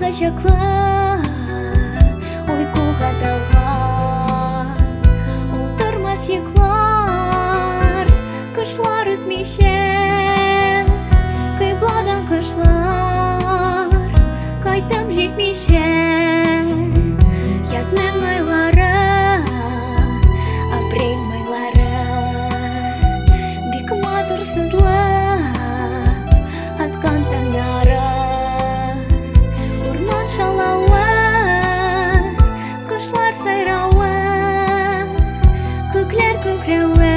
чаклар, uykuga dalgan Oltırmaz yıklar, kışlar ötmişe Kıybladan kışlar, kaytım жетmişe Yazның айлары, апрель айлары Бик матур сызлап атқан таңдары Урман шалауы, құшлар сайрауы Көклер көкреуі,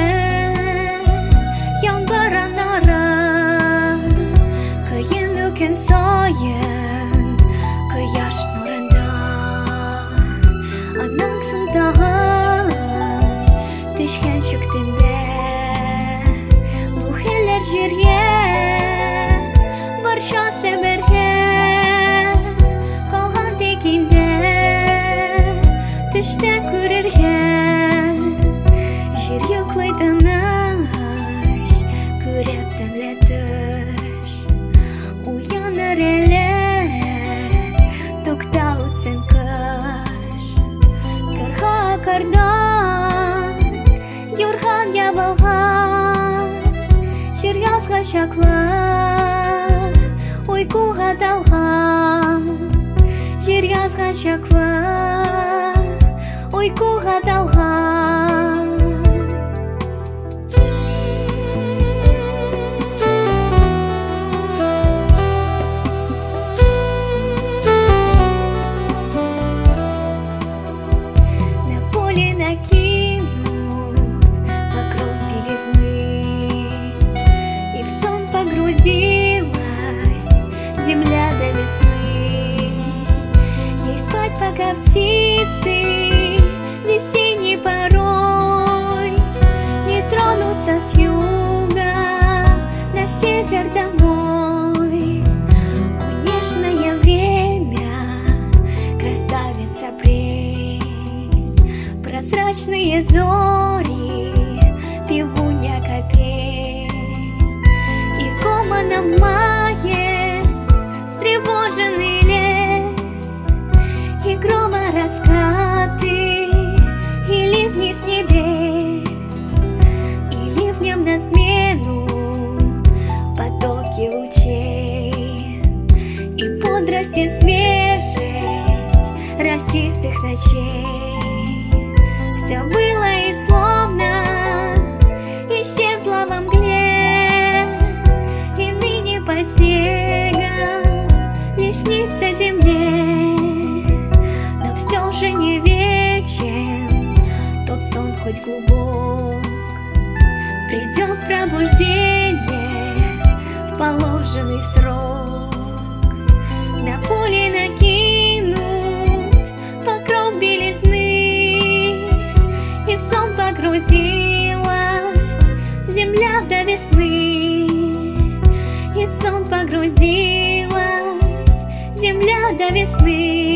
яңғыр анары Күйін өкен сайын, қияш нұрында Анаңсың тағын, төшкен шүктінде Бұхелер жерге, барша сәбірге Қалған текінде, түшті көрерге Жер йоклайтыныш, көрек дәмлі түш Уяныр әлі, тоқта өтсін қыш Қырға қардан, юрған ябылған Жер язға шақлар, uykuga dalgan Жер язға шақлар, uykuga dalgan На поле накинут покров белизны И в сон погрузилась земля до весны Ей спать, пока птицы весенней порой Не тронутся с юга на север домой О, нежное время, красавица апрель Прозрачные зори, пивунья капель И гомоном мае встревоженный лес И грома раскаты, и ливни с небес И ливням на смену потоки лучей И бодрость и свежесть росистых ночей Все было и словно исчезло во мгле И ныне по снегам лишь снится земле Но все же не вечен тот сон хоть глубок Придет пробуждение в положенный срок На поле накинут покров белизны И в сон погрузилась земля до весны И в сон погрузилась земля до весны